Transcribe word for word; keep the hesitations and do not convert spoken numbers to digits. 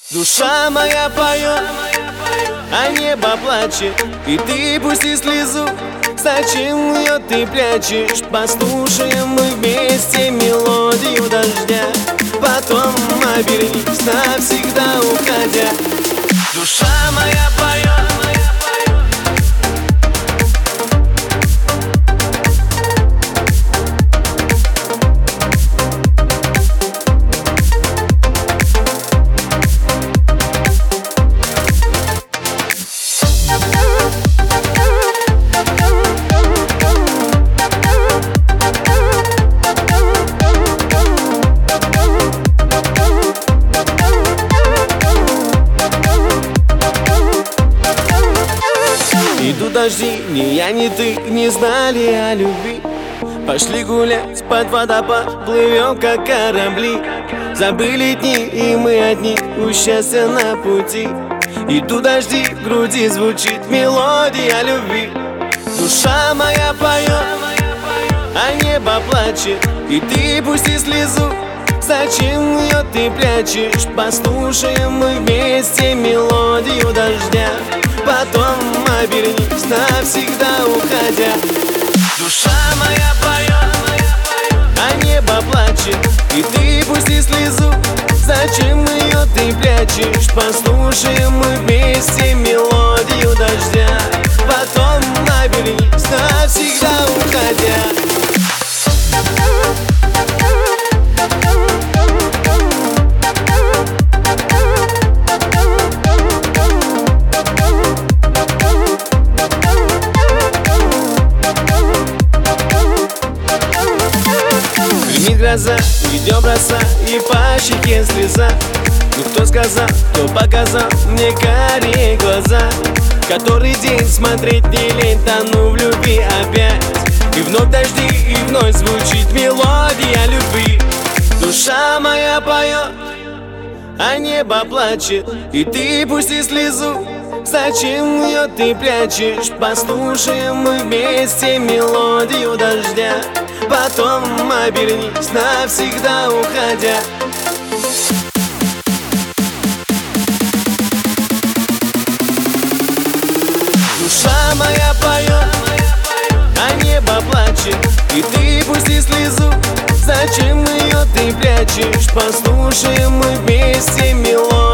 Душа моя поет, а небо плачет, и ты пусти слезу. Зачем ее ты прячешь? Послушаем мы вместе мелодию дождя, потом обернись, навсегда уходя. Душа моя поет. Идут дожди, ни я, ни ты не знали о любви. Пошли гулять под водопад, плывем как корабли. Забыли дни, и мы одни, у счастья на пути. Идут дожди, в груди звучит мелодия любви. Душа моя поет, а небо плачет, и ты пусти слезу. Зачем ее ты прячешь? Послушаем мы вместе мелодию дождя, потом обернись, навсегда уходя. Душа моя поет, а небо плачет, и ты пусти слезу. Зачем ее ты прячешь? Послушаем мы вместе мелодию дождя, потом обернись, навсегда уходя. Гроза, идем роса, и по щеке слеза. Ну кто сказал, кто показал мне карие глаза? Который день смотреть не лень, тону в любви опять. И вновь дожди, и вновь звучит мелодия любви. Душа моя поет, а небо плачет, и ты пусти слезу. Зачем ее ты прячешь? Послушаем мы вместе мелодию дождя, потом обернись, навсегда уходя. Душа моя поет, а небо плачет, и ты пусти слезу. Зачем ее ты прячешь? Послушаем мы вместе мелодию.